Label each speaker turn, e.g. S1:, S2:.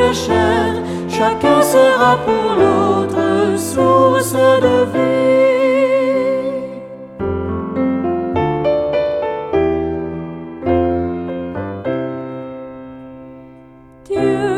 S1: de chair, chacun sera pour l'autre source de vie. Dieu